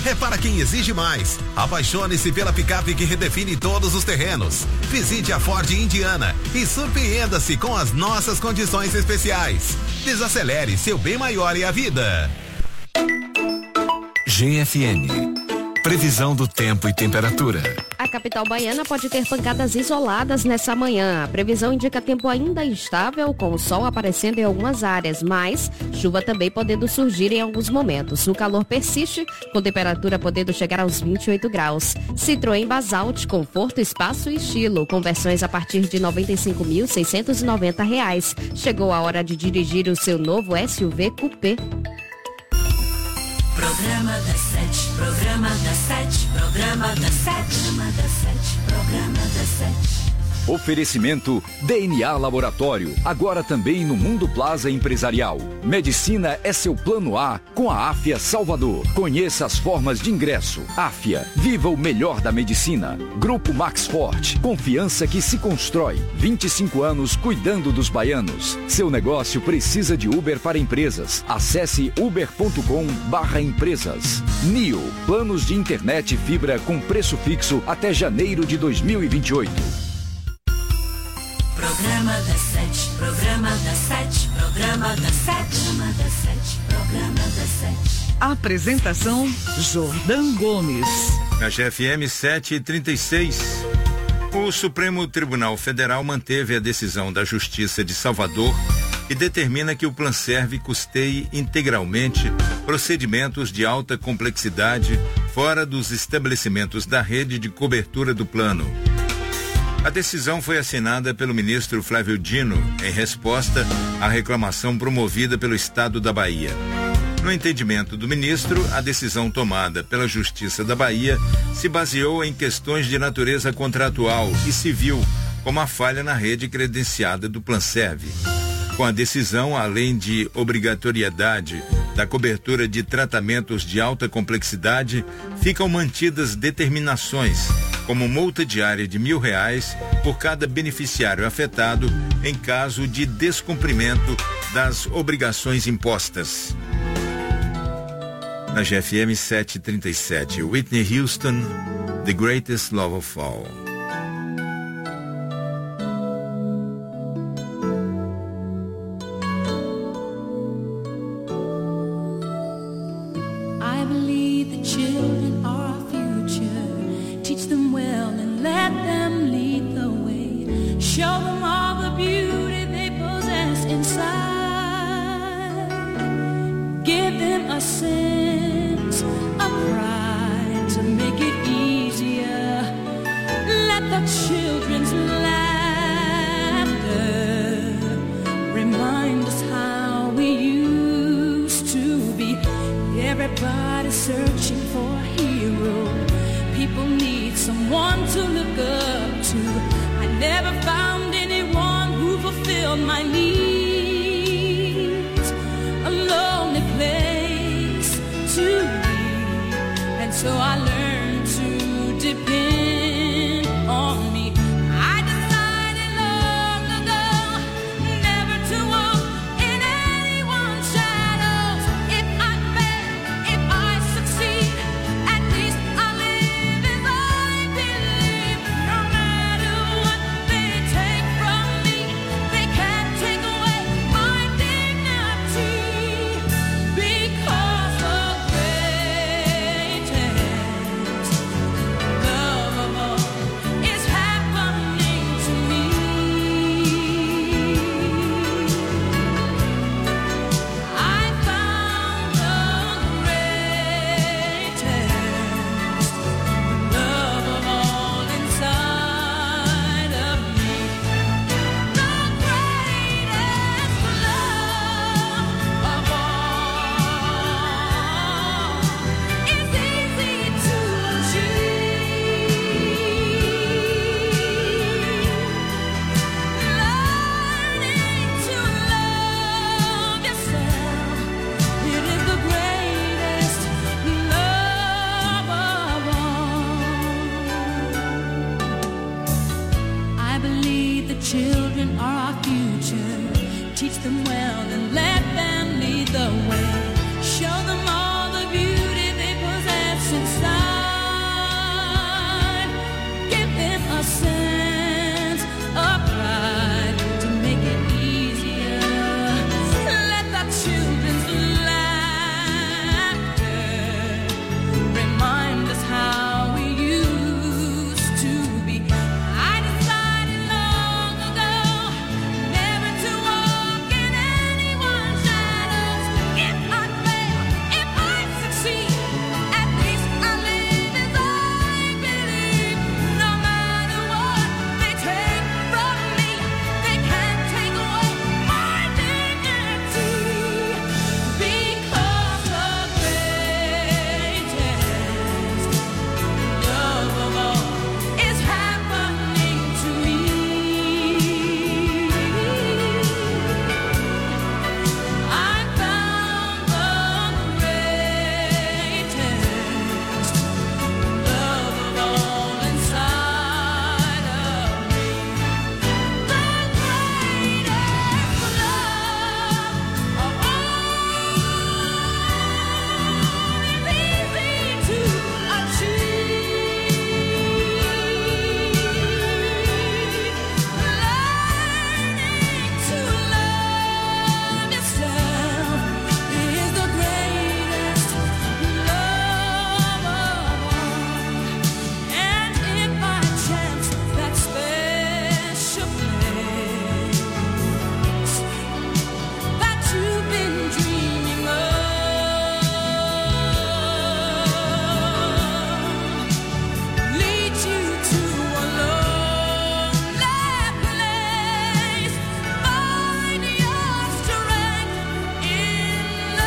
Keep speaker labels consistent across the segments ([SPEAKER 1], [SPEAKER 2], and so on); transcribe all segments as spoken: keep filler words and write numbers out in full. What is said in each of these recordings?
[SPEAKER 1] é para quem exige mais. Apaixone-se pela picape que redefine todos os terrenos. Visite a Ford Indiana e surpreenda-se com as nossas condições especiais. Desacelere, seu bem maior é a vida.
[SPEAKER 2] G F N. Previsão do tempo e temperatura.
[SPEAKER 3] A capital baiana pode ter pancadas isoladas nessa manhã. A previsão indica tempo ainda instável, com o sol aparecendo em algumas áreas, mas chuva também podendo surgir em alguns momentos. O calor persiste, com temperatura podendo chegar aos vinte e oito graus. Citroën Basalt, conforto, espaço e estilo, com versões a partir de noventa e cinco mil seiscentos e noventa reais. Chegou a hora de dirigir o seu novo S U V Coupé.
[SPEAKER 4] Programa das sete, programa das sete, programa das sete, programa das sete, programa das sete.
[SPEAKER 5] Oferecimento D N A Laboratório, agora também no Mundo Plaza Empresarial. Medicina é seu plano A com a Áfia Salvador. Conheça as formas de ingresso. Áfia, viva o melhor da medicina. Grupo Max Forte, confiança que se constrói. vinte e cinco anos cuidando dos baianos. Seu negócio precisa de Uber para empresas. Acesse uber ponto com barra empresas. Nio, planos de internet e fibra com preço fixo até janeiro de dois mil e vinte e oito.
[SPEAKER 4] Programa das sete, programa das sete, programa das sete, programa das sete, programa das sete.
[SPEAKER 6] Apresentação Jordão Gomes.
[SPEAKER 7] Na G F M sete e trinta e seis, o Supremo Tribunal Federal manteve a decisão da Justiça de Salvador e determina que o Planserve custeie integralmente procedimentos de alta complexidade fora dos estabelecimentos da rede de cobertura do plano. A decisão foi assinada pelo ministro Flávio Dino em resposta à reclamação promovida pelo Estado da Bahia. No entendimento do ministro, a decisão tomada pela Justiça da Bahia se baseou em questões de natureza contratual e civil, como a falha na rede credenciada do Planserve. Com a decisão, além de obrigatoriedade da cobertura de tratamentos de alta complexidade, ficam mantidas determinações, como multa diária de mil reais por cada beneficiário afetado em caso de descumprimento das obrigações impostas. Na G F M sete e trinta e sete, Whitney Houston, The Greatest Love of All.
[SPEAKER 4] inside. Give him a sense of pride to make it easier. Let the children's laughter remind us how we used to be. I decided long ago never to walk in anyone's shadows. If I fail, if I succeed, at least I live as I believe. No matter what they take from me, they can't take away my dignity. Because the greatest love of all is happening to me. I found the greatest love of all inside of me. The greatest love of all is easy to achieve. Learning to love yourself is the greatest love of all. And if by chance that special place that you've been dreaming of leads you to a lonely place, find your strength in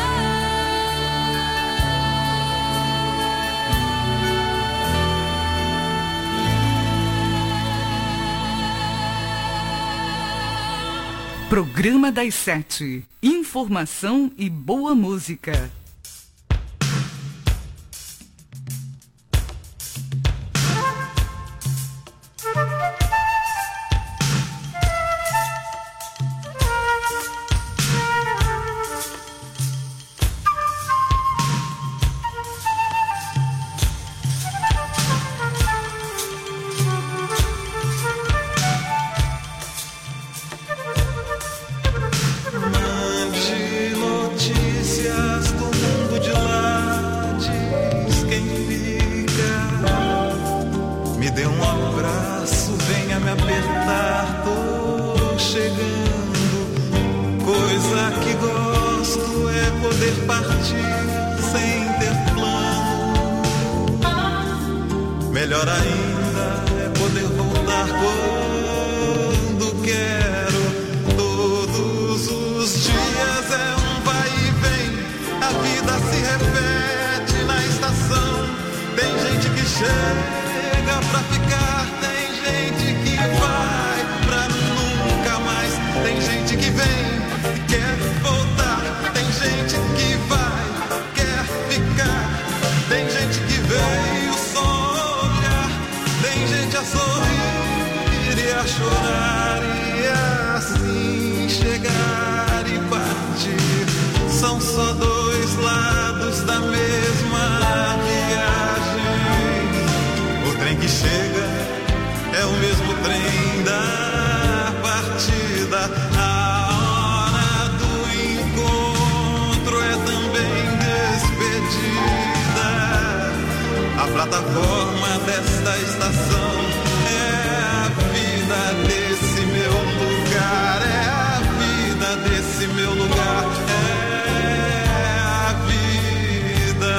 [SPEAKER 6] Programa das Sete. Informação e boa música.
[SPEAKER 8] Mande notícias do mundo de lá, diz quem fica. Me dê um abraço, venha me apertar, tô chegando. Coisa que gosto é poder partir sem ter plano. Melhor ainda é poder voltar quando quero. Todos os dias é um vai e vem, a vida se repete na estação. Tem gente que chega pra ficar, tem gente que vai pra nunca mais. Tem gente que vem e quer voltar, tem gente que vai, quer ficar. Tem gente que veio só olhar, tem gente a sorrir e a chorar e assim chegar e partir. São só dois lados da mesma viagem. O trem que chega é o mesmo trem da partida. A hora do encontro é também despedida. A plataforma desta estação é a vida desse meu lugar. É a vida desse meu lugar. É a vida.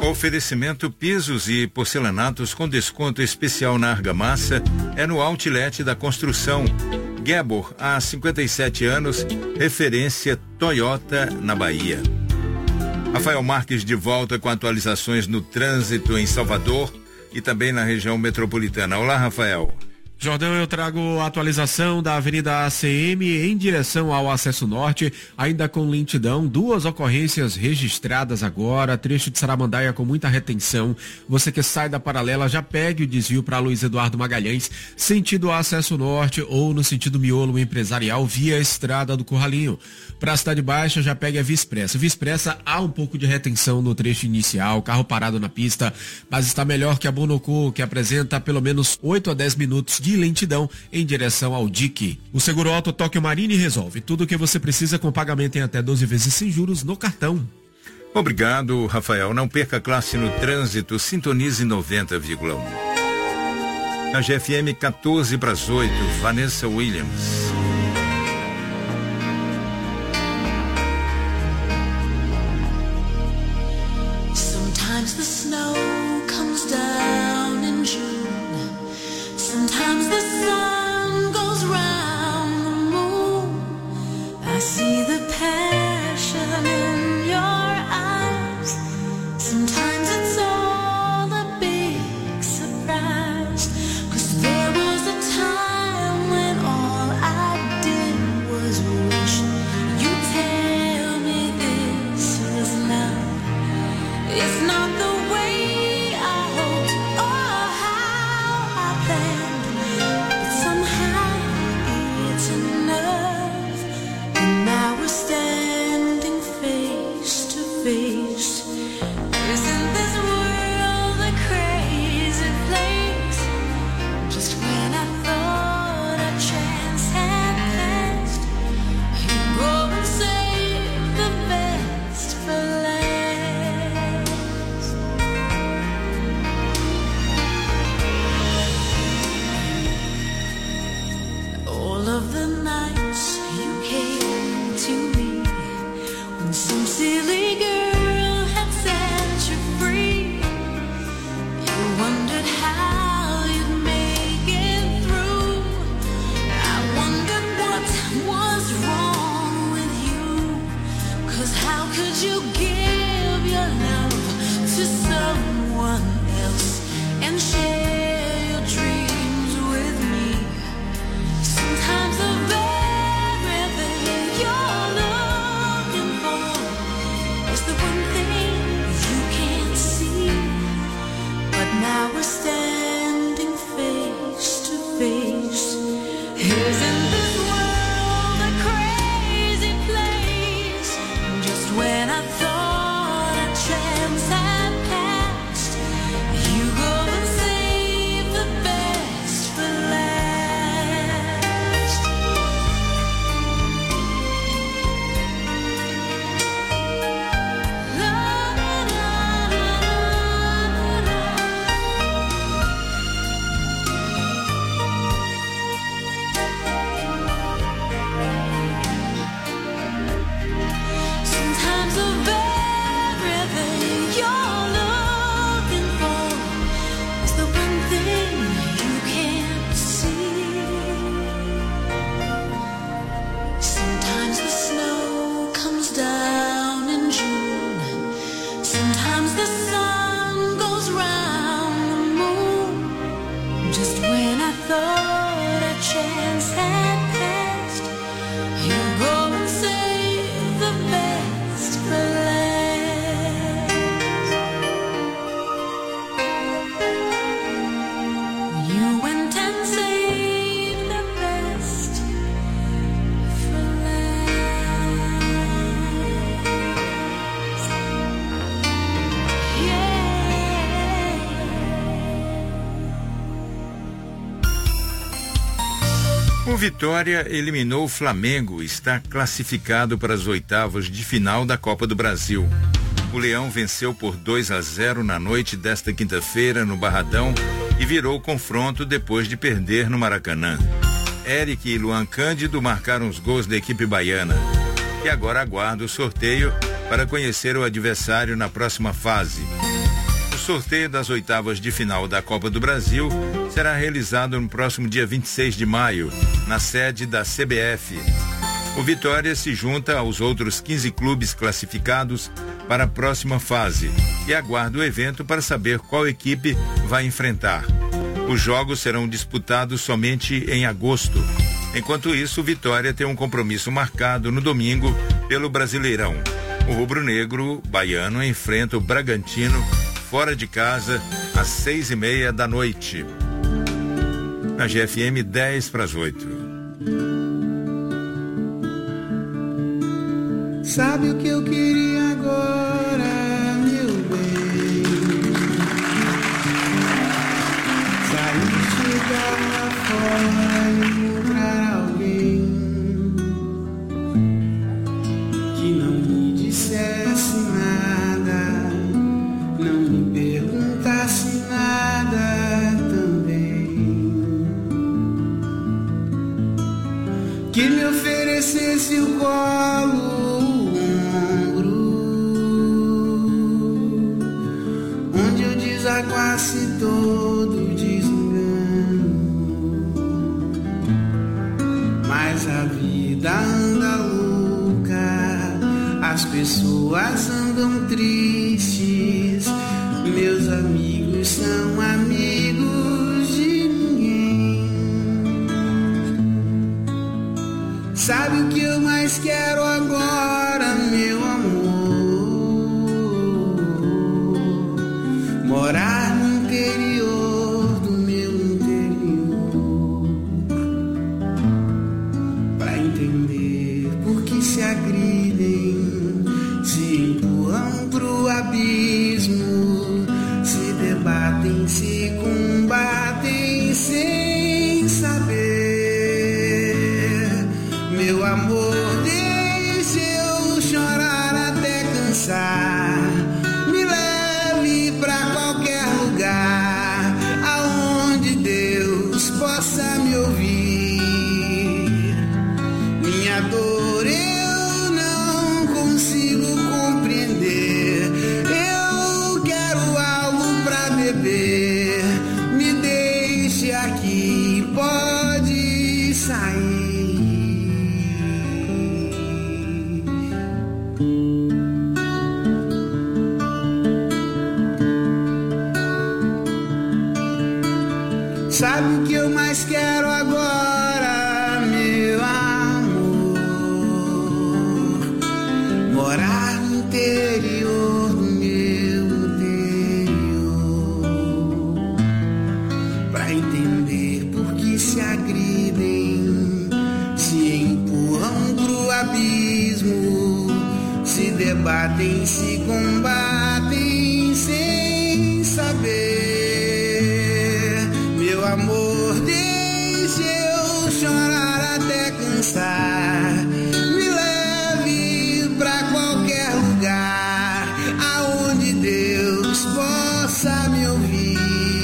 [SPEAKER 7] Oferecimento pisos e porcelanatos com desconto especial na argamassa é no Outlet da Construção. Gebor, há cinquenta e sete anos, referência Toyota na Bahia. Rafael Marques de volta com atualizações no trânsito em Salvador e também na região metropolitana. Olá, Rafael.
[SPEAKER 9] Jordão, eu trago a atualização da Avenida A C M em direção ao acesso norte, ainda com lentidão, duas ocorrências registradas agora, trecho de Saramandaia com muita retenção. Você que sai da paralela já pegue o desvio para Luiz Eduardo Magalhães, sentido acesso norte ou no sentido miolo empresarial via Estrada do Curralinho. Para a Cidade Baixa já pegue a Via Expressa. Via Expressa há um pouco de retenção no trecho inicial, carro parado na pista, mas está melhor que a Bonocô, que apresenta pelo menos oito a dez minutos de lentidão em direção ao D I C. O Seguro Auto Tóquio Marine resolve tudo o que você precisa com pagamento em até doze vezes sem juros no cartão.
[SPEAKER 7] Obrigado, Rafael. Não perca a classe no trânsito, sintonize noventa vírgula um. Na G F M quatorze para as oito, Vanessa Williams.
[SPEAKER 10] Sometimes the snow comes down in June. Sometimes the sun goes round the moon. I see the passion in your eyes. Sometimes it's all a big surprise. 'Cause there was a time when all I did was wish you'd tell me this is love. It's not the way I hoped or how I planned, but somehow it's enough. And now we're standing face to face. Isn't this world a crazy place? Just when I thought a chance had passed, you go and save the best for last. All of the nights you came to me when some silly girl had set you free. You wondered how you'd make it through. I wondered what was wrong with you. 'Cause how could you give your love to someone else and share your dreams with me? Sometimes the very thing you're looking for is the one thing you can't see. But now we're standing face to face. Isn't this world a crazy place? Just when I thought a chance had passed, you go and save the best for last. La, la, la, la, la, la. Sometimes the very thing you're looking for is the one thing you can't see. Sometimes the snow comes down in June. Sometimes the sun goes round the moon. Just when I thought a chance had passed, you go and save the best for last. You went and saved the best for last. Yeah.
[SPEAKER 7] O Vitória eliminou o Flamengo e está classificado para as oitavas de final da Copa do Brasil. O Leão venceu por dois a zero na noite desta quinta-feira no Barradão e virou o confronto depois de perder no Maracanã. Eric e Luan Cândido marcaram os gols da equipe baiana. E agora aguarda o sorteio para conhecer o adversário na próxima fase. O sorteio das oitavas de final da Copa do Brasil será realizado no próximo dia vinte e seis de maio, na sede da C B F. O Vitória se junta aos outros quinze clubes classificados para a próxima fase e aguarda o evento para saber qual equipe vai enfrentar. Os jogos serão disputados somente em agosto. Enquanto isso, o Vitória tem um compromisso marcado no domingo pelo Brasileirão. O rubro-negro baiano enfrenta o Bragantino fora de casa às seis e meia da noite. Na G F M, dez para as oito.
[SPEAKER 11] Sabe o que eu queria agora, meu bem? Sair, chegar lá fora e encontrar alguém que não me dissesse nada, não me perguntasse nada também, que me oferecesse o colo, desaguasse todo desengano. Mas a vida anda louca, as pessoas andam tristes, meus amigos são amigos de ninguém. Sabe o que eu mais quero agora, meu amor? Morar no interior do meu interior, pra entender por que se agridem, se empurram pro abismo, se debatem, se combatem sem saber. Meu amor, deixa eu chorar até cansar. Possa me ouvir, minha dor eu não consigo compreender. Eu quero algo pra beber, me deixe aqui, pode sair. Sabe o que eu mais quero agora, meu amor? Morar no interior do meu interior, pra entender por que se agridem, se empurram pro abismo, se debatem, se combatem sem saber. Meu amor, deixa eu chorar até cansar. Me leve pra qualquer lugar, aonde Deus possa me ouvir.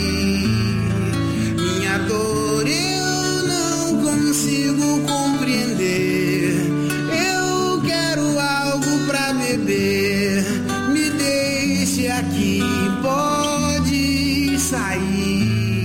[SPEAKER 11] Minha dor eu não consigo compreender. Eu quero algo pra beber, me deixe aqui, pode sair.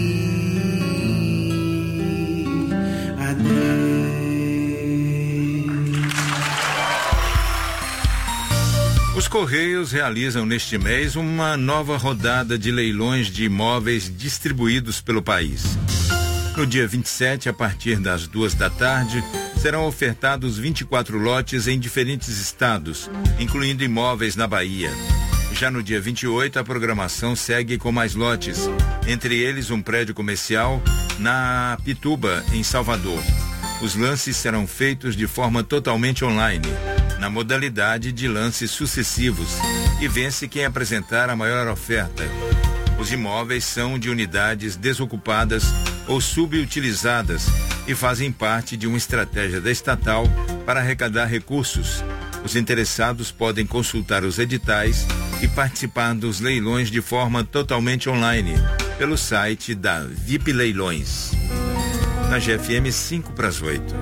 [SPEAKER 7] Os Correios realizam neste mês uma nova rodada de leilões de imóveis distribuídos pelo país. No dia vinte e sete, a partir das duas da tarde, serão ofertados vinte e quatro lotes em diferentes estados, incluindo imóveis na Bahia. Já no dia vinte e oito, a programação segue com mais lotes, entre eles um prédio comercial na Pituba, em Salvador. Os lances serão feitos de forma totalmente online, na modalidade de lances sucessivos, e vence quem apresentar a maior oferta. Os imóveis são de unidades desocupadas ou subutilizadas e fazem parte de uma estratégia da estatal para arrecadar recursos. Os interessados podem consultar os editais e participar dos leilões de forma totalmente online, pelo site da V I P Leilões. Na G F M, cinco para as oito.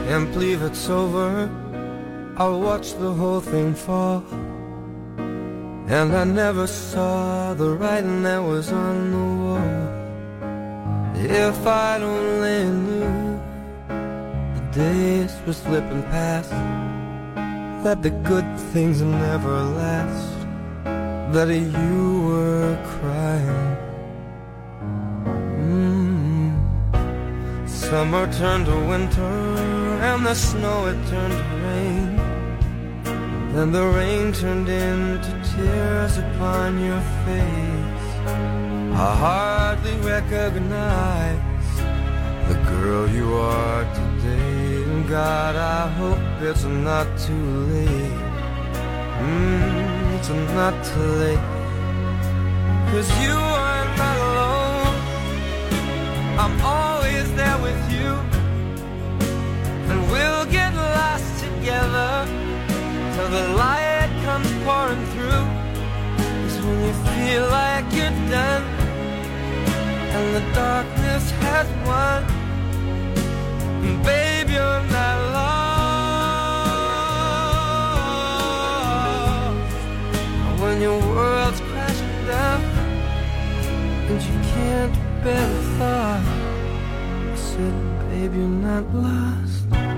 [SPEAKER 12] and believe it's over. I'll watch the whole thing fall. And I never saw the writing that was on the wall. If I'd only knew the days were slipping past, that the good things never last, that you were crying. Mm. Summer turned to winter, and the snow it turned to rain. Then the rain turned into tears upon your face. I hardly recognize the girl you are today. And God, I hope it's not too late. Mm, it's not too late. 'Cause you are not alone. I'm always there with you. And we'll get lost together till the light comes pouring through. 'Cause when you feel like you're done and the darkness has won, babe, you're not lost. When your world's crashing down and you can't bear the thought, I said, babe, you're not lost.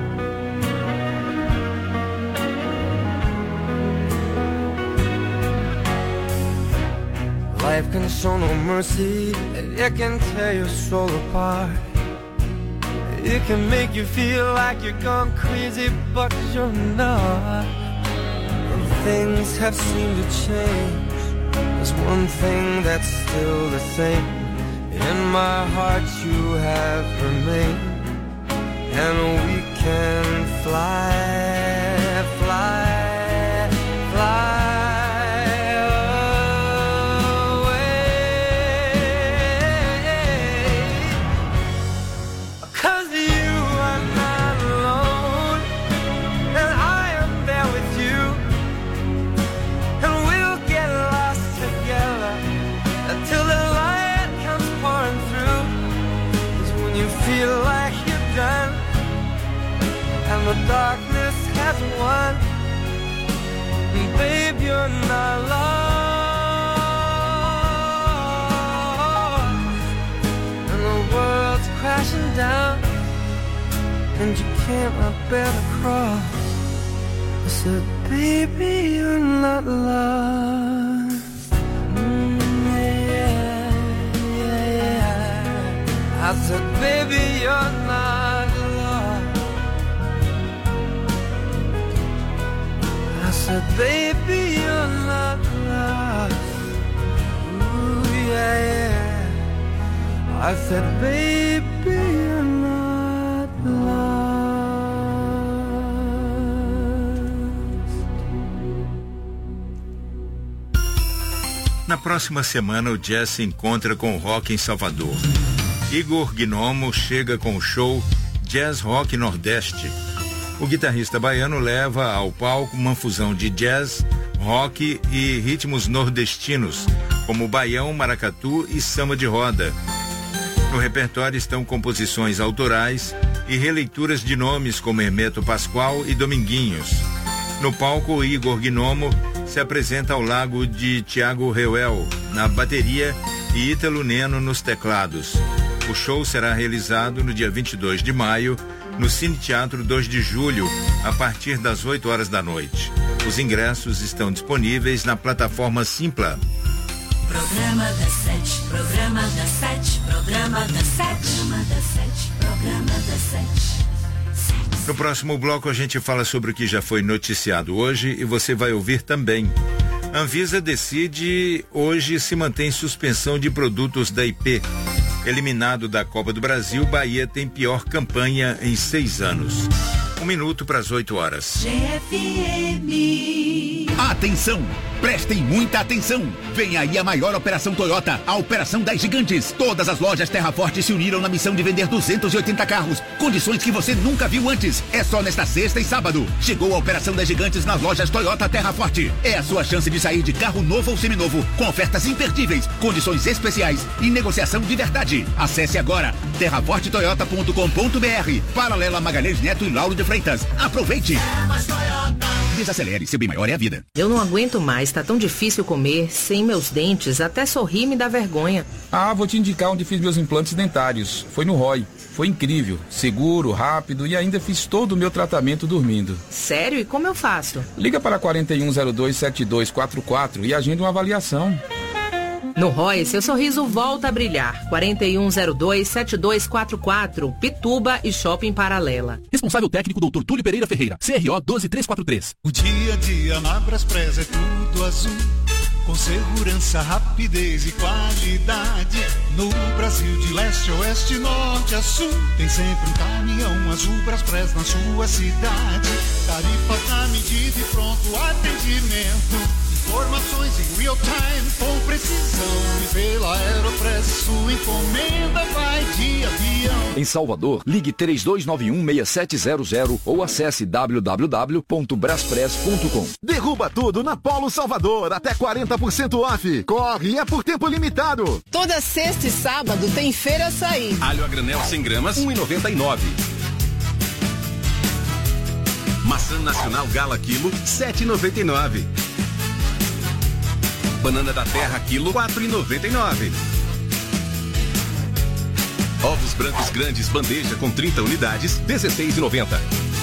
[SPEAKER 12] Life can show no mercy, it can tear your soul apart. It can make you feel like you're gone crazy, but you're not. And things have seemed to change. There's one thing that's still the same. In my heart you have remained. And we can fly, fly, fly. The darkness has won, babe, you're not lost. And the world's crashing down, and you cannot bear the cross. I said, baby, you're not lost. Mm, yeah, yeah, yeah. I said, baby, you're not lost. I said, baby, you're not lost. Ooh, yeah, yeah. I said, baby, you're not lost.
[SPEAKER 7] Na próxima semana, o jazz se encontra com o rock em Salvador. Igor Gnomo chega com o show Jazz Rock Nordeste. O guitarrista baiano leva ao palco uma fusão de jazz, rock e ritmos nordestinos, como baião, maracatu e samba de roda. No repertório estão composições autorais e releituras de nomes como Hermeto Pascoal e Dominguinhos. No palco, o Igor Gnomo se apresenta ao lado de Tiago Reuel na bateria e Ítalo Neno nos teclados. O show será realizado no dia vinte e dois de maio, no Cine Teatro dois de julho, a partir das oito horas da noite. Os ingressos estão disponíveis na plataforma Simpla.
[SPEAKER 10] Programa das sete, programa das sete, programa das sete, programa das sete, programa das sete.
[SPEAKER 7] No próximo bloco a gente fala sobre o que já foi noticiado hoje e você vai ouvir também. Anvisa decide hoje se mantém suspensão de produtos da I P. Eliminado da Copa do Brasil, Bahia tem pior campanha em seis anos. Um minuto para as oito horas.
[SPEAKER 10] G F M.
[SPEAKER 13] Atenção! Prestem muita atenção! Vem aí a maior operação Toyota, a Operação das Gigantes. Todas as lojas Terra Forte se uniram na missão de vender duzentos e oitenta carros. Condições que você nunca viu antes. É só nesta sexta e sábado. Chegou a Operação das Gigantes nas lojas Toyota Terra Forte. É a sua chance de sair de carro novo ou seminovo, com ofertas imperdíveis, condições especiais e negociação de verdade. Acesse agora terra forte toyota ponto com ponto b r. Paralela Magalhães Neto e Lauro de Freitas. Aproveite! Desacelere, seu bem maior é a vida.
[SPEAKER 14] Eu não aguento mais, tá tão difícil comer, sem meus dentes, até sorrir me dá vergonha.
[SPEAKER 15] Ah, vou te indicar onde fiz meus implantes dentários. Foi no Roy. Foi incrível, seguro, rápido e ainda fiz todo o meu tratamento dormindo.
[SPEAKER 14] Sério? E como eu faço?
[SPEAKER 15] Liga para quarenta e um zero dois, setenta e dois quarenta e quatro e agenda uma avaliação.
[SPEAKER 14] No Roy, seu sorriso volta a brilhar. quarenta e um zero dois, setenta e dois quarenta e quatro, Pituba e Shopping Paralela.
[SPEAKER 16] Responsável técnico doutor Túlio Pereira Ferreira, C R O um dois três quatro três.
[SPEAKER 17] O dia a dia na Braspress é tudo azul, com segurança, rapidez e qualidade. No Brasil de leste a oeste, norte a sul, tem sempre um caminhão azul Braspress na sua cidade. Tarifas na medida e pronto atendimento. Informações em real time com precisão. E pela Aeropress sua encomenda vai de avião.
[SPEAKER 5] Em Salvador, ligue três dois nove um, seis sete zero zero ou acesse w w w ponto braspress ponto com.
[SPEAKER 18] Derruba tudo na Polo Salvador, até quarenta por cento off. Corre, é por tempo limitado.
[SPEAKER 19] Toda sexta e sábado tem Feira Açaí.
[SPEAKER 1] Alho a granel cem gramas, um real e noventa e nove. Maçã nacional Gala quilo, sete reais e noventa e nove. Banana da terra quilo, quatro reais e noventa e nove. Ovos brancos grandes bandeja com trinta unidades, dezesseis reais e noventa.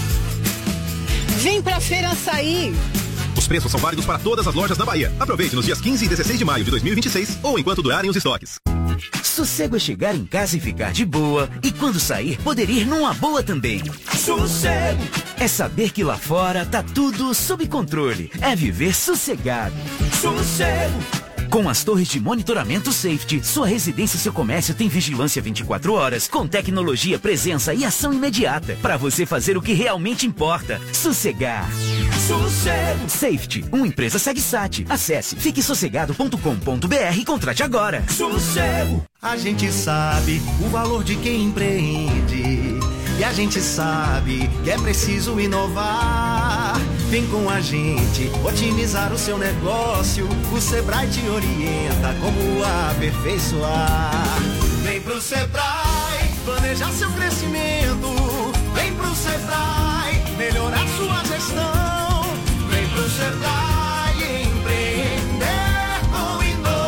[SPEAKER 19] Vem pra Feira Açaí.
[SPEAKER 1] Os preços são válidos para todas as lojas da Bahia. Aproveite nos dias quinze e dezesseis de maio de dois mil e vinte e seis ou enquanto durarem os estoques.
[SPEAKER 20] Sossego é chegar em casa e ficar de boa, e quando sair, poder ir numa boa também. Sossego é saber que lá fora tá tudo sob controle. É viver sossegado. Sossego. Com as torres de monitoramento Safety, sua residência e seu comércio tem vigilância vinte e quatro horas, com tecnologia, presença e ação imediata, para você fazer o que realmente importa. Sossegar. Sossego. Safety, uma empresa SegSat. Acesse fique sossegado ponto com ponto b r e contrate agora. Sossego.
[SPEAKER 21] A gente sabe o valor de quem empreende, e a gente sabe que é preciso inovar. Vem com a gente otimizar o seu negócio. O Sebrae te orienta como aperfeiçoar. Vem pro Sebrae planejar seu crescimento. Vem pro Sebrae melhorar sua gestão. Vem pro Sebrae empreender com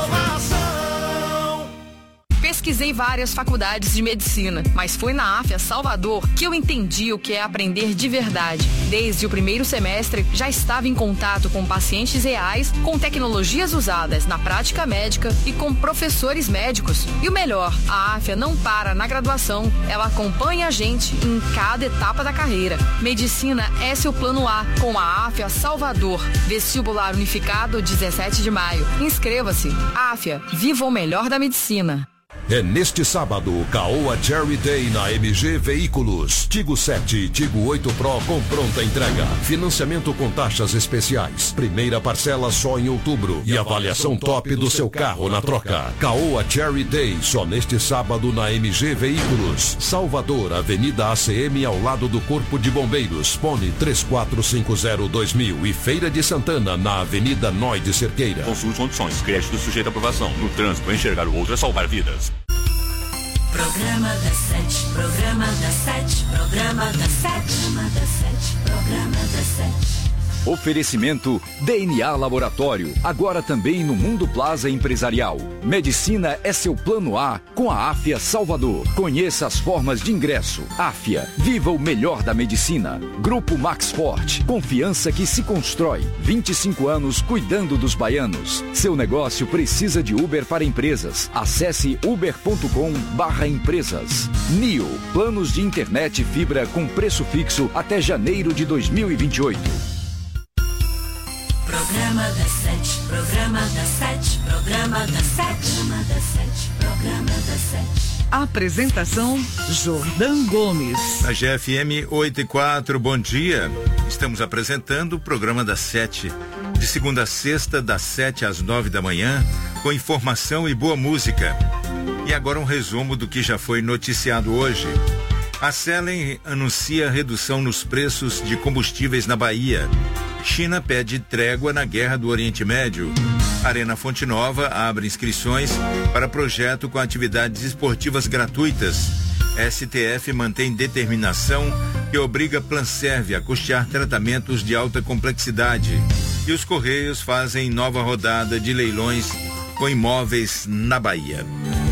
[SPEAKER 21] inovação.
[SPEAKER 22] Pesquisei várias faculdades de medicina, mas foi na Afia Salvador que eu entendi o que é aprender de verdade. Desde o primeiro semestre, já estava em contato com pacientes reais, com tecnologias usadas na prática médica e com professores médicos. E o melhor, a Afia não para na graduação, ela acompanha a gente em cada etapa da carreira. Medicina é seu plano A, com a Afia Salvador. Vestibular unificado, dezessete de maio. Inscreva-se. Afia, viva o melhor da medicina.
[SPEAKER 23] É neste sábado, Caoa Cherry Day na M G Veículos. Tigo sete e Tigo oito Pro com pronta entrega. Financiamento com taxas especiais. Primeira parcela só em outubro. E avaliação top do seu carro na troca. Caoa Cherry Day, só neste sábado na M G Veículos. Salvador, Avenida A C M, ao lado do Corpo de Bombeiros. Fone três quatro cinco zero dois mil. E Feira de Santana, na Avenida Nói de Cerqueira.
[SPEAKER 24] Consulte condições. Crédito sujeito à aprovação. No trânsito, enxergar o outro é salvar vidas.
[SPEAKER 10] Programa das sete, programa das sete, programa das sete, programa das sete, programa das sete.
[SPEAKER 5] Oferecimento D N A Laboratório, agora também no Mundo Plaza Empresarial. Medicina é seu plano A com a Afia Salvador. Conheça as formas de ingresso. Afia, viva o melhor da medicina. Grupo Max Forte, confiança que se constrói. vinte e cinco anos cuidando dos baianos. Seu negócio precisa de Uber para empresas. Acesse uber ponto com barra empresas. Nio, planos de internet e fibra com preço fixo até janeiro de dois mil e vinte e oito.
[SPEAKER 10] Programa das sete, programa das sete, programa das sete, programa das sete, programa das sete.
[SPEAKER 6] Apresentação Jordão Gomes.
[SPEAKER 7] Na G F M oito e quatro, bom dia. Estamos apresentando o programa das sete. De segunda a sexta, das sete às nove da manhã, com informação e boa música. E agora um resumo do que já foi noticiado hoje. A Selen anuncia redução nos preços de combustíveis na Bahia. China pede trégua na guerra do Oriente Médio. Arena Fonte Nova abre inscrições para projeto com atividades esportivas gratuitas. S T F mantém determinação que obriga Planserve a custear tratamentos de alta complexidade. E os Correios fazem nova rodada de leilões com imóveis na Bahia.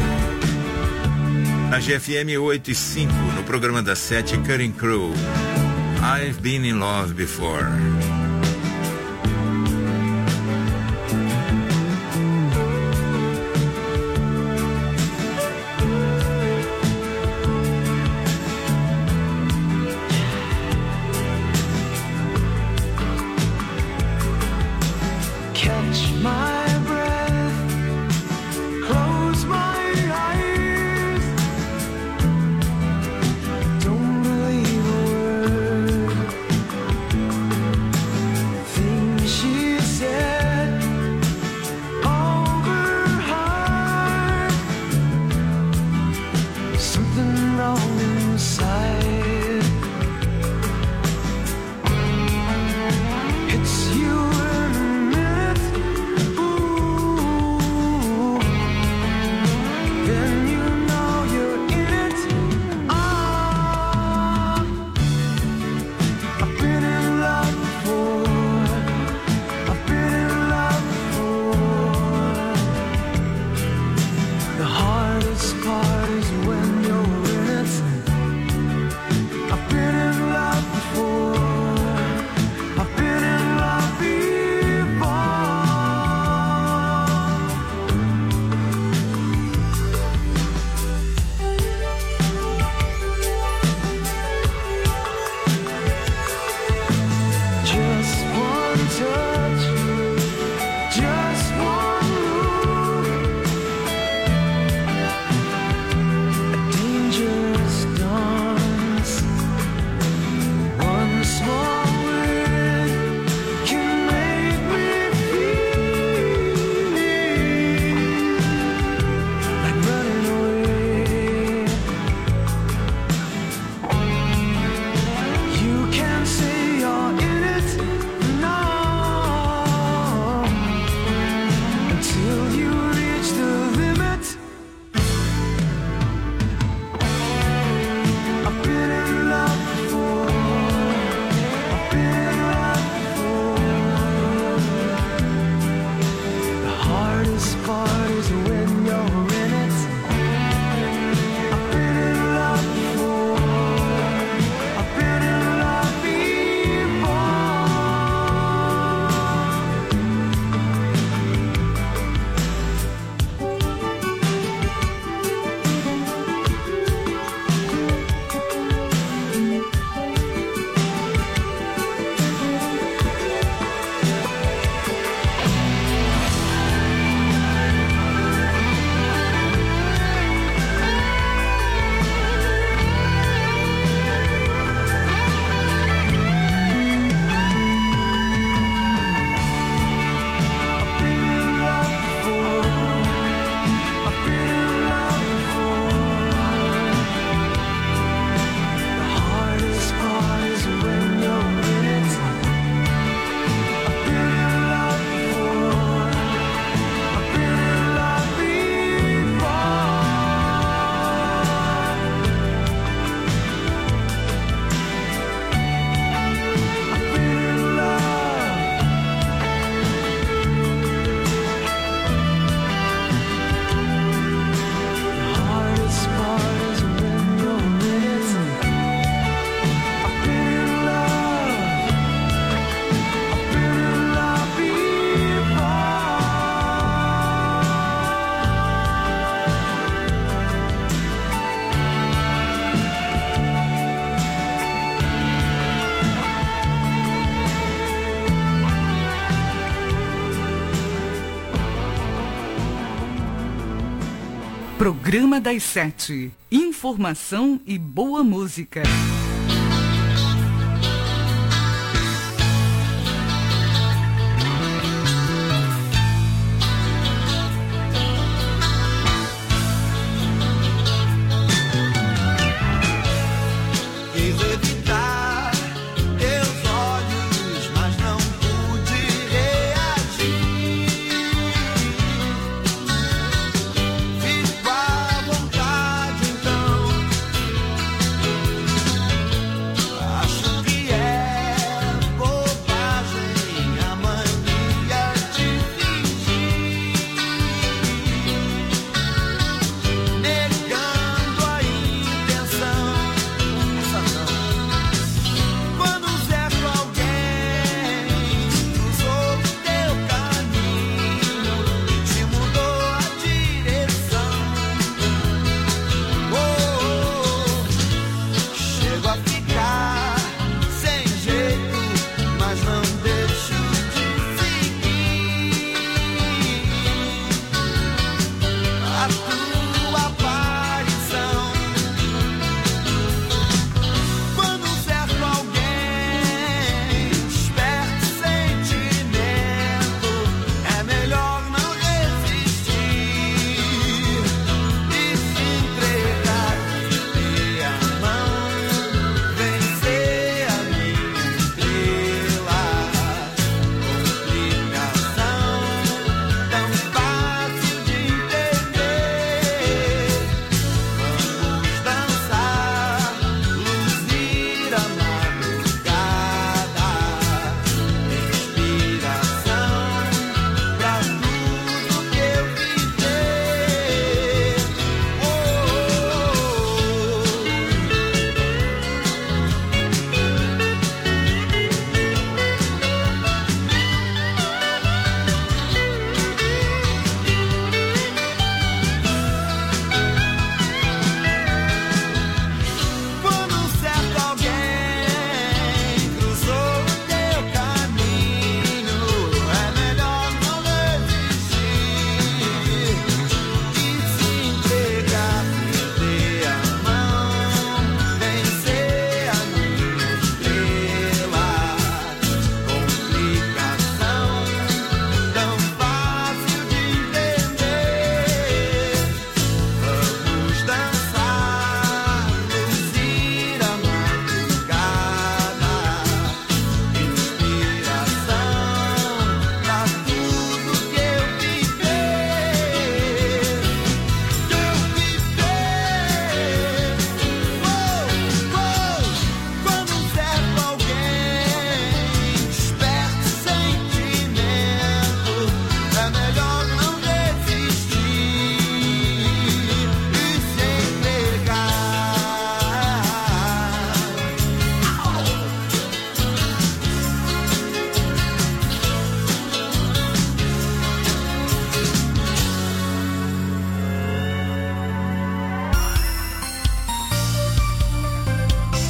[SPEAKER 7] Na G F M oito e cinco, no programa das sete, Cutting Crew, I've Been in Love Before.
[SPEAKER 10] Catch my breath, close my eyes, don't believe a word, things she said overheard, something wrong inside, it's you.
[SPEAKER 6] Programa das Sete. Informação e boa música.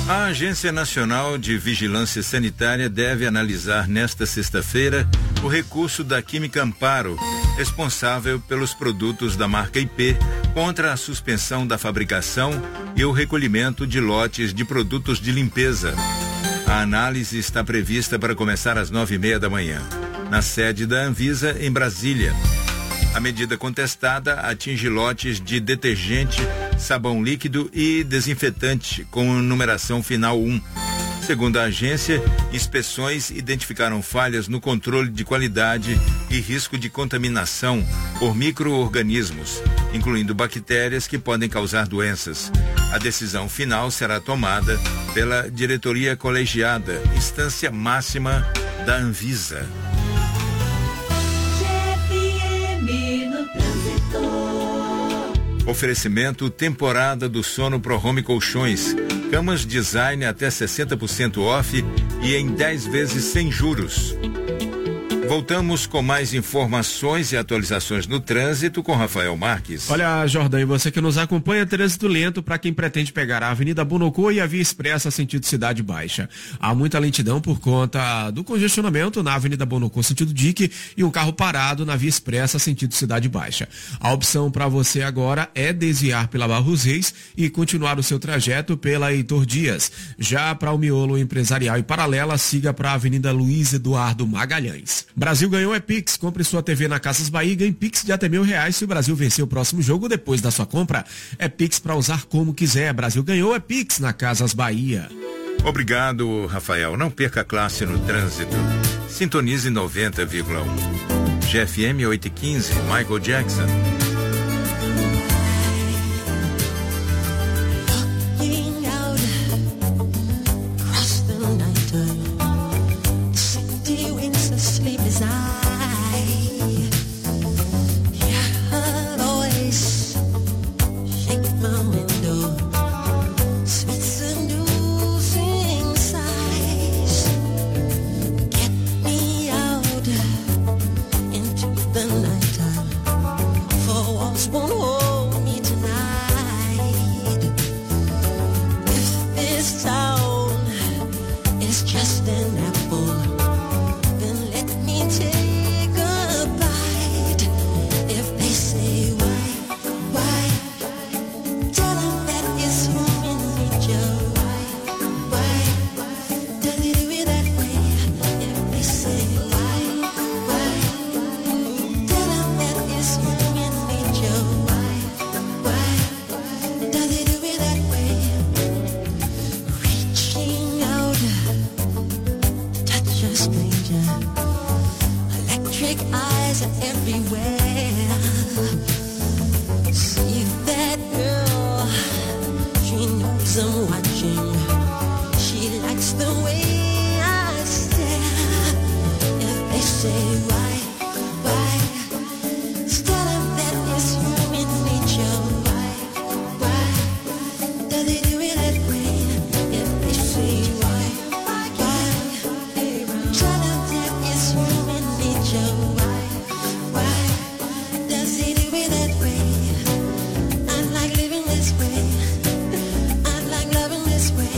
[SPEAKER 7] A Agência Nacional de Vigilância Sanitária deve analisar nesta sexta-feira o recurso da Química Amparo, responsável pelos produtos da marca I P, contra a suspensão da fabricação e o recolhimento de lotes de produtos de limpeza. A análise está prevista para começar às nove e meia da manhã, na sede da Anvisa, em Brasília. A medida contestada atinge lotes de detergente, sabão líquido e desinfetante com numeração final um. Segundo a agência, inspeções identificaram falhas no controle de qualidade e risco de contaminação por micro-organismos, incluindo bactérias que podem causar doenças. A decisão final será tomada pela diretoria colegiada, instância máxima da Anvisa. Oferecimento temporada do sono Pro Home Colchões. Camas design até sessenta por cento off e em dez vezes sem juros. Voltamos com mais informações e atualizações no trânsito com Rafael Marques.
[SPEAKER 9] Olha, Jordão, e você que nos acompanha, trânsito lento para quem pretende pegar a Avenida Bonocô e a Via Expressa sentido Cidade Baixa. Há muita lentidão por conta do congestionamento na Avenida Bonocô sentido Dique e um carro parado na Via Expressa sentido Cidade Baixa. A opção para você agora é desviar pela Barros Reis e continuar o seu trajeto pela Heitor Dias. Já para o miolo empresarial e paralela, siga para a Avenida Luiz Eduardo Magalhães. Brasil ganhou é Pix. Compre sua T V na Casas Bahia e ganhe Pix de até mil reais se o Brasil vencer o próximo jogo depois da sua compra. É Pix para usar como quiser. Brasil ganhou é Pix na Casas Bahia.
[SPEAKER 7] Obrigado, Rafael. Não perca a classe no trânsito. Sintonize noventa vírgula um. G F M oito e quinze, Michael Jackson.
[SPEAKER 10] This way.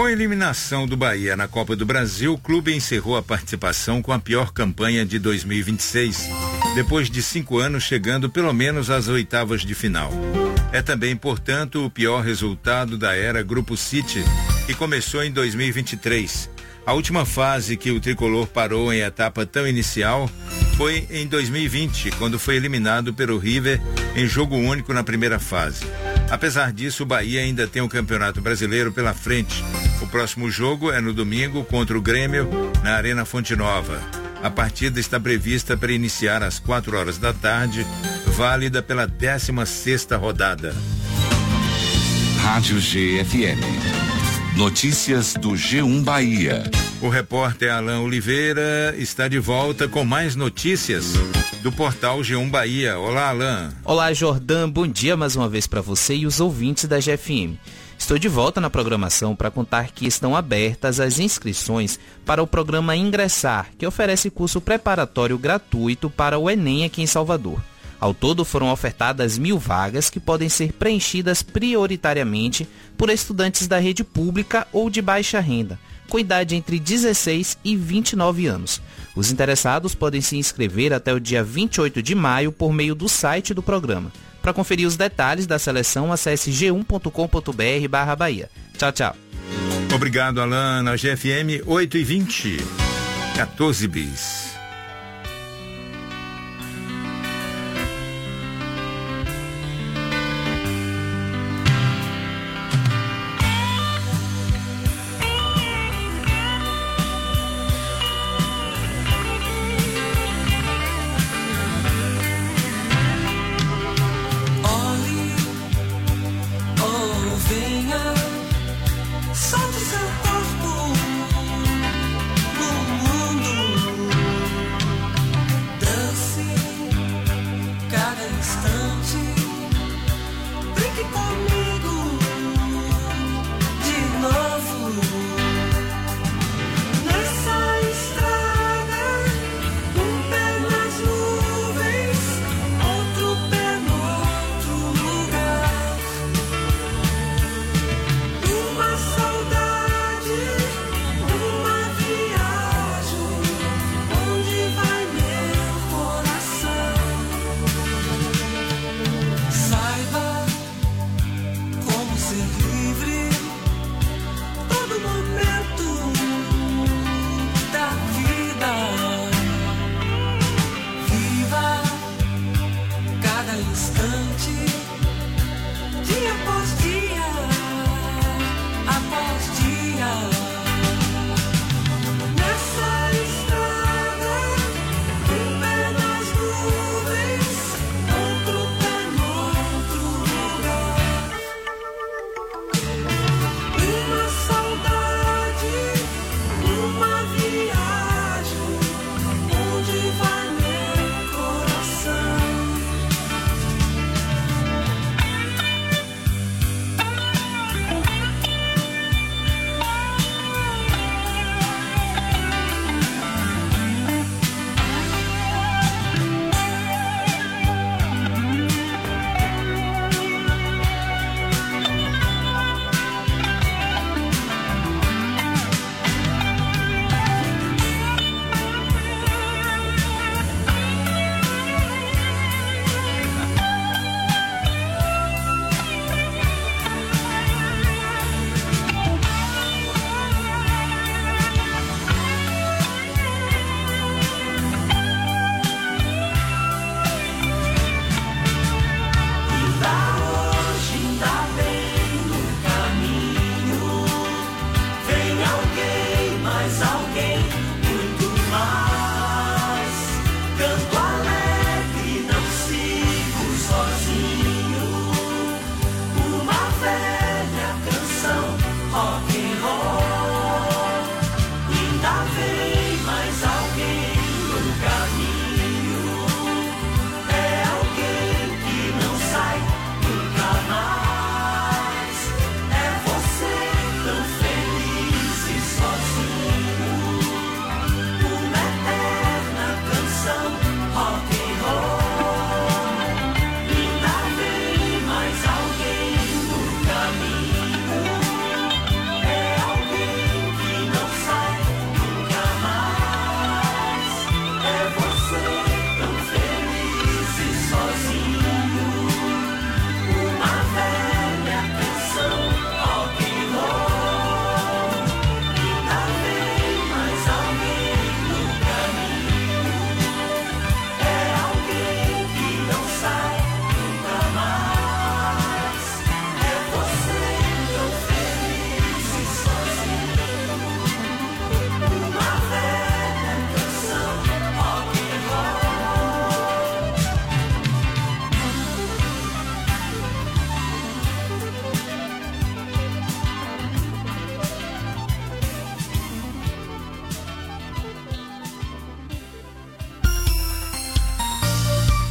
[SPEAKER 7] Com a eliminação do Bahia na Copa do Brasil, o clube encerrou a participação com a pior campanha de dois mil e vinte e seis, depois de cinco anos chegando pelo menos às oitavas de final. É também, portanto, o pior resultado da era Grupo City, que começou em dois mil e vinte e três. A última fase que o tricolor parou em etapa tão inicial foi em dois mil e vinte, quando foi eliminado pelo River em jogo único na primeira fase. Apesar disso, o Bahia ainda tem o Campeonato Brasileiro pela frente. O próximo jogo é no domingo contra o Grêmio, na Arena Fonte Nova. A partida está prevista para iniciar às quatro horas da tarde, válida pela décima sexta rodada.
[SPEAKER 2] Rádio G F M. Notícias do G um Bahia.
[SPEAKER 7] O repórter Alain Oliveira está de volta com mais notícias do portal G um Bahia. Olá, Alain.
[SPEAKER 3] Olá, Jordan. Bom dia mais uma vez para você e os ouvintes da G F M. Estou de volta na programação para contar que estão abertas as inscrições para o programa Ingressar, que oferece curso preparatório gratuito para o Enem aqui em Salvador. Ao todo foram ofertadas mil vagas que podem ser preenchidas prioritariamente por estudantes da rede pública ou de baixa renda, com idade entre dezesseis e vinte e nove anos. Os interessados podem se inscrever até o dia vinte e oito de maio por meio do site do programa. Para conferir os detalhes da seleção, acesse g um ponto com ponto b r barra Bahia. Tchau, tchau.
[SPEAKER 7] Obrigado, Alain. Na G F M oito e vinte, quatorze bis.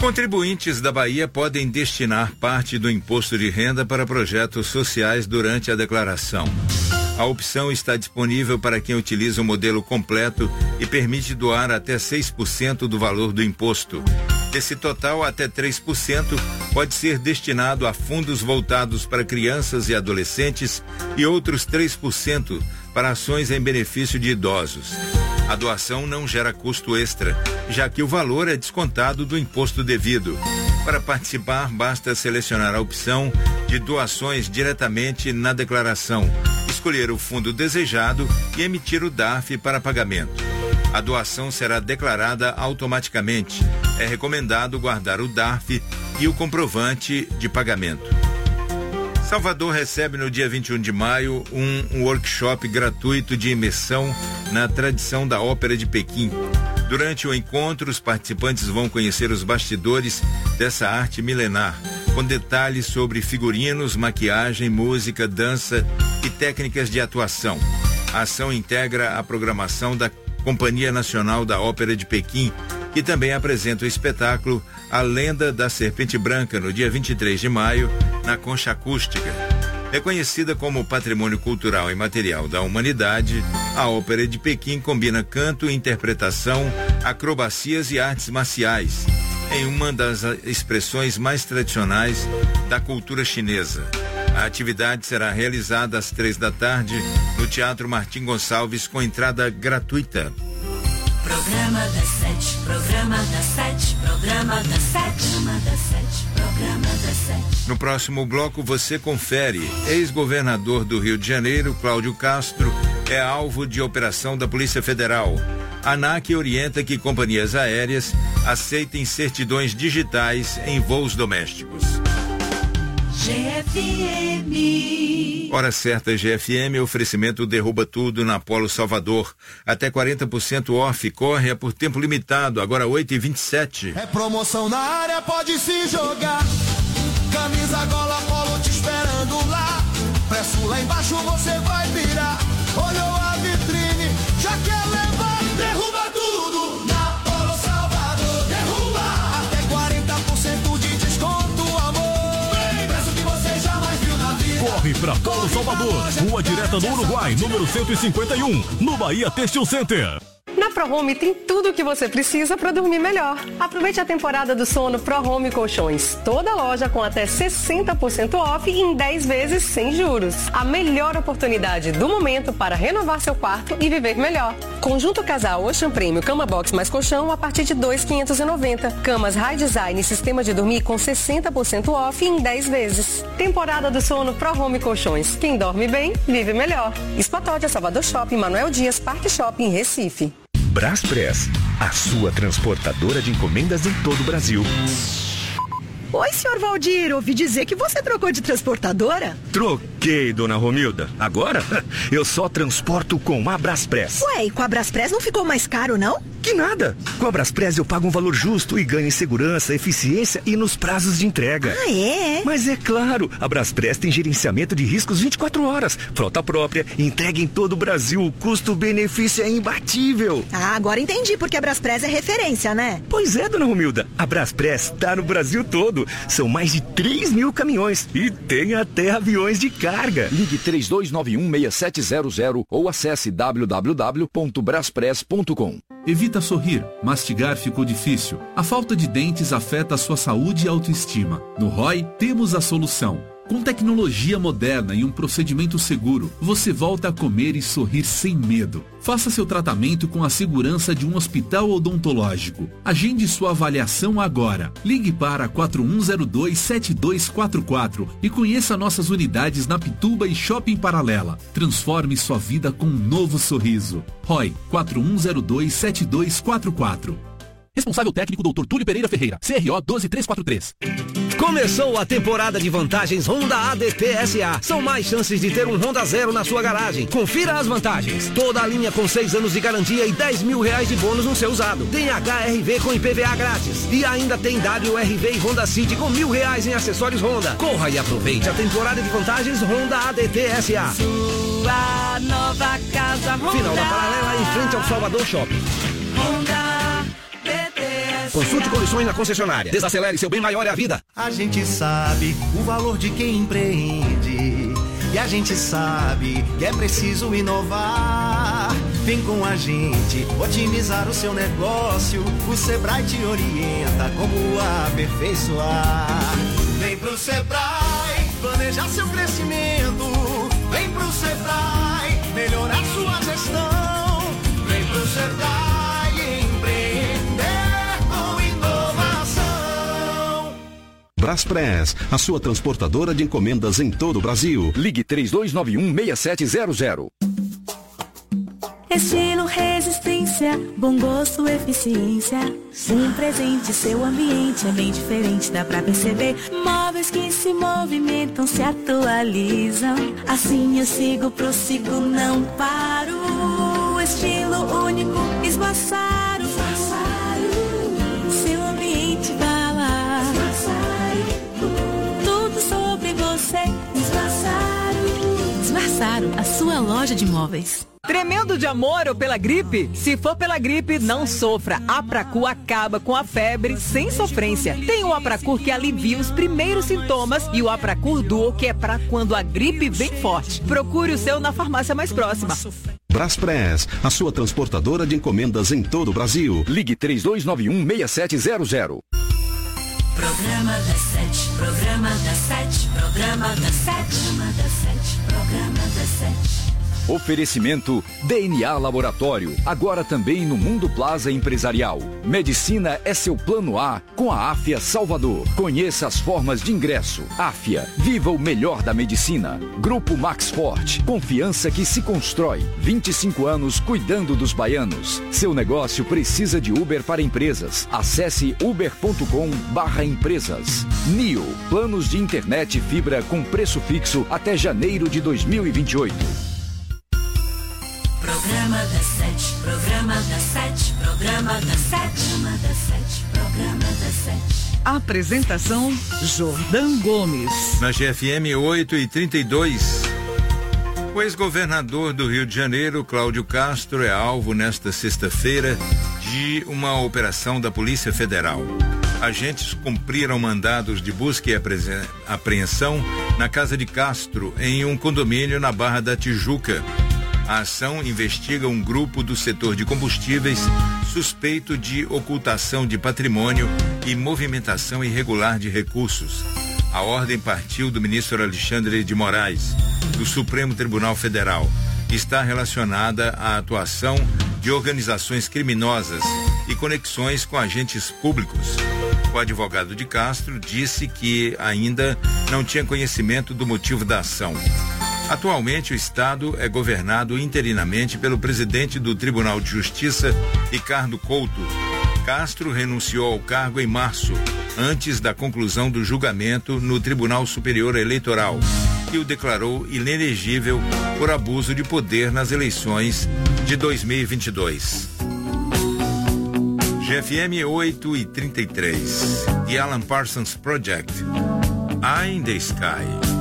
[SPEAKER 7] Contribuintes da Bahia podem destinar parte do imposto de renda para projetos sociais durante a declaração. A opção está disponível para quem utiliza o modelo completo e permite doar até seis por cento do valor do imposto. Desse total, até três por cento pode ser destinado a fundos voltados para crianças e adolescentes e outros três por cento para ações em benefício de idosos. A doação não gera custo extra, já que o valor é descontado do imposto devido. Para participar, basta selecionar a opção de doações diretamente na declaração, escolher o fundo desejado e emitir o D A R F para pagamento. A doação será declarada automaticamente. É recomendado guardar o D A R F e o comprovante de pagamento. Salvador recebe no dia vinte e um de maio um workshop gratuito de imersão na tradição da Ópera de Pequim. Durante o encontro, os participantes vão conhecer os bastidores dessa arte milenar, com detalhes sobre figurinos, maquiagem, música, dança e técnicas de atuação. A ação integra a programação da Companhia Nacional da Ópera de Pequim, que também apresenta o espetáculo A Lenda da Serpente Branca, no dia vinte e três de maio, na Concha Acústica. Reconhecida como Patrimônio Cultural e Material da Humanidade, a Ópera de Pequim combina canto, interpretação, acrobacias e artes marciais, em uma das expressões mais tradicionais da cultura chinesa. A atividade será realizada às três da tarde no Teatro Martim Gonçalves, com entrada gratuita.
[SPEAKER 10] Programa das sete, programa das sete, programa das sete, programa das sete, programa das sete.
[SPEAKER 7] No próximo bloco você confere. Ex-governador do Rio de Janeiro, Cláudio Castro, é alvo de operação da Polícia Federal. A ANAC orienta que companhias aéreas aceitem certidões digitais em voos domésticos.
[SPEAKER 10] G F M.
[SPEAKER 7] Hora certa, G F M, oferecimento Derruba Tudo na Polo Salvador. Até quarenta por cento off, corre é por tempo limitado, agora oito e vinte e sete.
[SPEAKER 4] É promoção na área, pode se jogar. Camisa, gola, polo te esperando lá. Preço lá embaixo, você vai virar. Olhou a vitrine, já quer levar. Derruba tudo na Polo Salvador. Derruba até quarenta por cento de desconto, amor. Preço que você jamais viu na vida.
[SPEAKER 16] Corre pra Polo Salvador, Rua Direta do Uruguai, número cento e cinquenta e um, no Bahia Textil Center.
[SPEAKER 8] Na ProHome tem tudo o que você precisa para dormir melhor. Aproveite a temporada do sono ProHome Colchões. Toda loja com até sessenta por cento off em dez vezes sem juros. A melhor oportunidade do momento para renovar seu quarto e viver melhor. Conjunto casal Ocean Premium Cama Box mais colchão a partir de dois mil quinhentos e noventa. Camas High Design e sistema de dormir com sessenta por cento off em dez vezes. Temporada do sono ProHome Colchões. Quem dorme bem, vive melhor. Expatódia, Salvador Shopping, Manuel Dias, Parque Shopping, Recife.
[SPEAKER 11] Braspress, a sua transportadora de encomendas em todo o Brasil.
[SPEAKER 12] Oi, senhor Valdir, ouvi dizer que você trocou de transportadora?
[SPEAKER 11] Troquei, dona Romilda. Agora, eu só transporto com a Braspress.
[SPEAKER 12] Ué, e com a Braspress não ficou mais caro, não?
[SPEAKER 11] Que nada. Com a Braspress eu pago um valor justo e ganho em segurança, eficiência e nos prazos de entrega.
[SPEAKER 12] Ah, é?
[SPEAKER 11] Mas é claro, a Braspress tem gerenciamento de riscos vinte e quatro horas, frota própria, entrega em todo o Brasil, o custo-benefício é imbatível.
[SPEAKER 12] Ah, agora entendi porque a Braspress é referência, né?
[SPEAKER 11] Pois é, dona Romilda, a Braspress tá no Brasil todo. São mais de três mil caminhões e tem até aviões de carga.
[SPEAKER 5] Ligue três dois nove um, seis sete zero zero ou acesse w w w ponto braspress ponto com.
[SPEAKER 25] Evita sorrir, mastigar ficou difícil. A falta de dentes afeta a sua saúde e autoestima. No Roy, temos a solução. Com tecnologia moderna e um procedimento seguro, você volta a comer e sorrir sem medo. Faça seu tratamento com a segurança de um hospital odontológico. Agende sua avaliação agora. Ligue para quatro um zero dois, sete dois quatro quatro e conheça nossas unidades na Pituba e Shopping Paralela. Transforme sua vida com um novo sorriso. Roy, quatro um zero dois, sete dois quatro quatro.
[SPEAKER 16] Responsável técnico doutor Túlio Pereira Ferreira, C R O um dois três quatro três.
[SPEAKER 26] Começou a temporada de vantagens Honda A D T S A. São mais chances de ter um Honda Zero na sua garagem. Confira as vantagens. Toda a linha com seis anos de garantia e dez mil reais de bônus no seu usado. Tem H R V com I P V A grátis. E ainda tem W R V e Honda City com mil reais em acessórios Honda. Corra e aproveite a temporada de vantagens Honda A D T S A.
[SPEAKER 10] Sua nova casa Honda.
[SPEAKER 26] Final da Paralela em frente ao Salvador Shopping.
[SPEAKER 10] Honda A D T S A.
[SPEAKER 26] Consulte condições na concessionária. Desacelere, seu bem maior é a vida.
[SPEAKER 21] A gente sabe o valor de quem empreende. E a gente sabe que é preciso inovar. Vem com a gente otimizar o seu negócio. O Sebrae te orienta como aperfeiçoar. Vem pro Sebrae planejar seu crescimento. Vem pro Sebrae melhorar sua gestão. Vem pro Sebrae empreender com inovação.
[SPEAKER 23] Braspress, a sua transportadora de encomendas em todo o Brasil.
[SPEAKER 5] Ligue três dois nove um, seis sete zero zero.
[SPEAKER 10] Estilo, resistência, bom gosto, eficiência. Um presente, seu ambiente é bem diferente, dá pra perceber. Móveis que se movimentam, se atualizam. Assim eu sigo, prossigo, não paro. Estilo único, esmaçaro. Seu ambiente vai lá. Tudo sobre você. Esmaçaro. Esmaçaro, a sua loja de móveis.
[SPEAKER 13] Tremendo de amor ou pela gripe? Se for pela gripe, não sofra. A Pracu acaba com a febre sem sofrência. Tem o Apracur que alivia os primeiros sintomas e o Apracur Duo, que é pra quando a gripe vem forte. Procure o seu na farmácia mais próxima.
[SPEAKER 23] Braspress, a sua transportadora de encomendas em todo o Brasil.
[SPEAKER 5] Ligue três dois nove um, seis sete zero zero.
[SPEAKER 10] Programa das sete, programa das sete, programa das sete, programa das sete, programa das sete.
[SPEAKER 5] Oferecimento D N A Laboratório, agora também no Mundo Plaza Empresarial. Medicina é seu plano A com a Áfia Salvador. Conheça as formas de ingresso. Áfia, viva o melhor da medicina. Grupo Max Forte, confiança que se constrói. vinte e cinco anos cuidando dos baianos. Seu negócio precisa de Uber para empresas. Acesse uber ponto com barra empresas. Nio, planos de internet e fibra com preço fixo até janeiro de dois mil e vinte e oito.
[SPEAKER 10] Programa das sete, programa das sete, programa das sete, programa das sete, programa das sete.
[SPEAKER 6] Apresentação Jordão Gomes.
[SPEAKER 7] Na G F M oito e trinta e dois, o ex-governador do Rio de Janeiro, Cláudio Castro, é alvo nesta sexta-feira de uma operação da Polícia Federal. Agentes cumpriram mandados de busca e apreensão na casa de Castro, em um condomínio na Barra da Tijuca. A ação investiga um grupo do setor de combustíveis suspeito de ocultação de patrimônio e movimentação irregular de recursos. A ordem partiu do ministro Alexandre de Moraes, do Supremo Tribunal Federal. Está relacionada à atuação de organizações criminosas e conexões com agentes públicos. O advogado de Castro disse que ainda não tinha conhecimento do motivo da ação. Atualmente, o Estado é governado interinamente pelo presidente do Tribunal de Justiça, Ricardo Couto. Castro renunciou ao cargo em março, antes da conclusão do julgamento no Tribunal Superior Eleitoral, que o declarou inelegível por abuso de poder nas eleições de dois mil e vinte e dois. G F M oito e trinta e três. The Alan Parsons Project. Eye in the Sky.